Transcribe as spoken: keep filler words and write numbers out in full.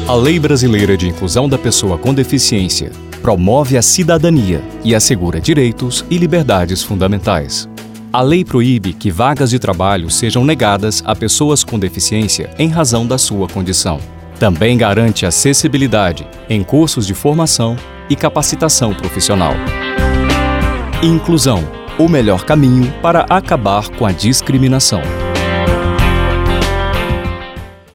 A Lei Brasileira de Inclusão da Pessoa com Deficiência promove a cidadania e assegura direitos e liberdades fundamentais. A lei proíbe que vagas de trabalho sejam negadas a pessoas com deficiência em razão da sua condição. Também garante acessibilidade em cursos de formação e capacitação profissional. Inclusão, o melhor caminho para acabar com a discriminação.